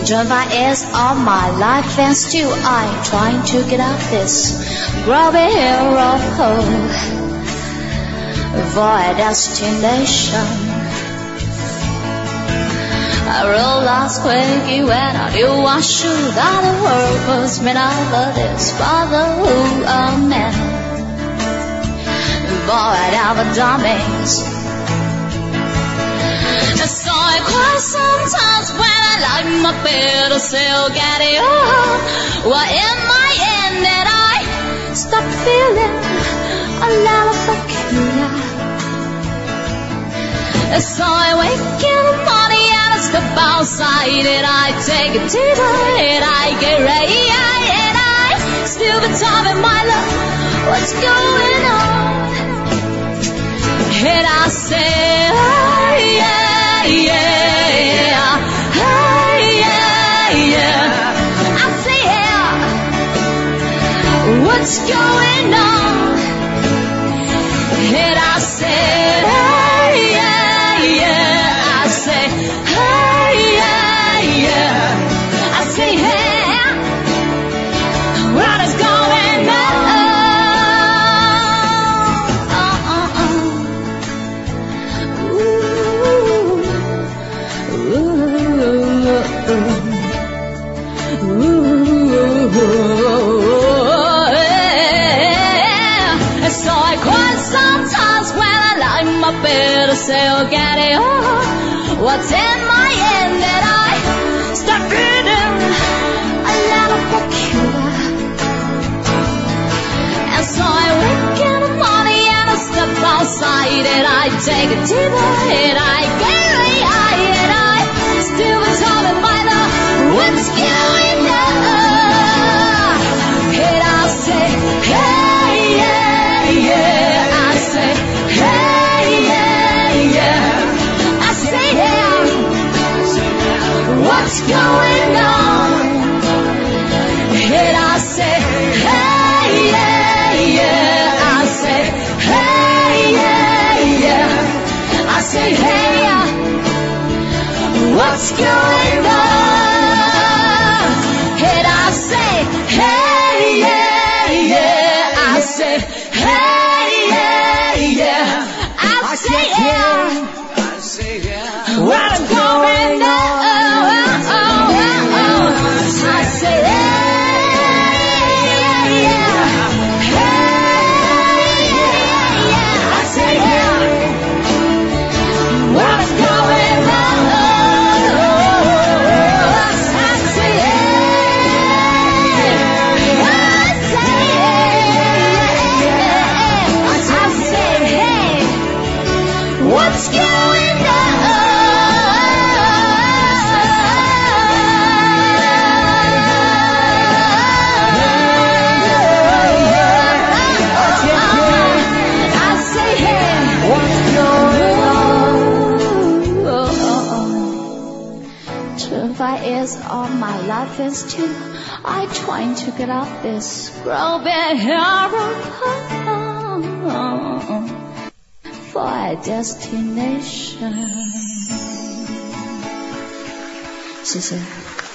Drive is all my life and still I'm trying to get out this grubby hill of hope for a destination. I realized quickly when I knew I should that the world was made out of this fatherhood of man. Void of dummies. So I cry sometimes when I like my bed to still get it on. What in my end did I stop feeling a little peculiar? So I wake in the morning and I step outside and I take a deeper and I get ready and I still be talking my love. What's going on? And I say, oh yeah, yeah, oh yeah, yeah. I say, yeah, what's going on? And I say, oh yeah, yeah. I say, oh yeah, yeah. I say, yeah, what is going on? So I cry sometimes when I lie in my bed to say, oh, get it on. What's in my end that I start feeling a little peculiar? And so I wake in the morning and I step outside and I take a deep breath and I get ready and I still be talking by the what's going on? And I say, hey, yeah, yeah. I say, hey, yeah, yeah. I say, yeah, what's going on? And I say, hey, yeah, yeah. I say, hey, yeah, yeah. I say, hey, what's going on? And I say, hey, yeah, yeah. I say, hey, yeah, yeah. I say, yeah. What's going on? I say, yeah, yeah. Hey, yeah. I say, yeah. What's going on? What's going on? I say, hey, what's going on? Try is all my life is too. I trying to get out this growing hair for a destination. 谢谢。